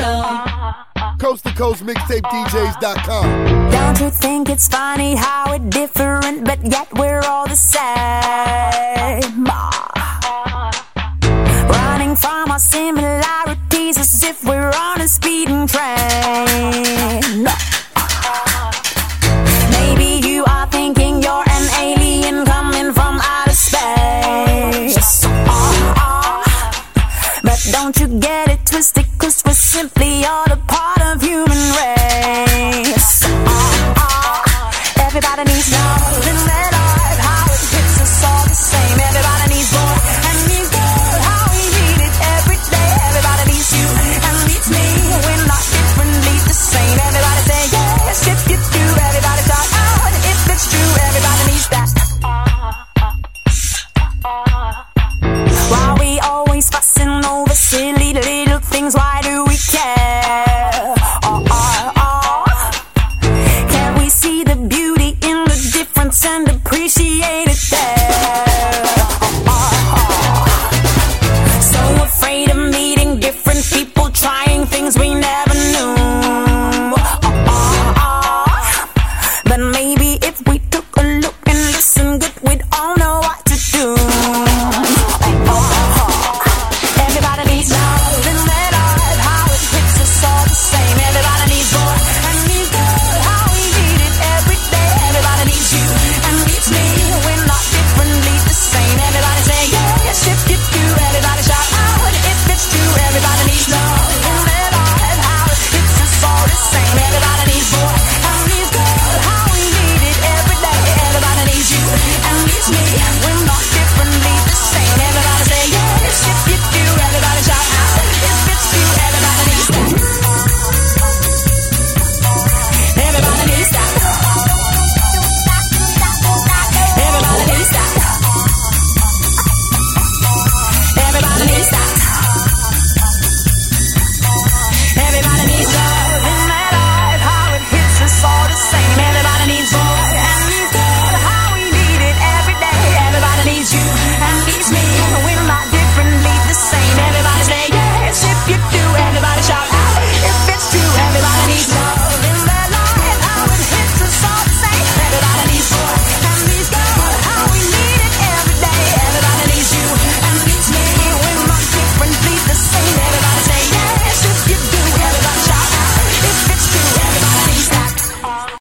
Coast to Coast MixtapeDJs.com. Don't you think it's funny how we're different, but yet we're all the same? Running from our similarities as if we're on a speeding train. Maybe you are thinking you're an alien coming from outer space. But don't you get it twisted, 'cause we're simply all a part of human race. Everybody needs to know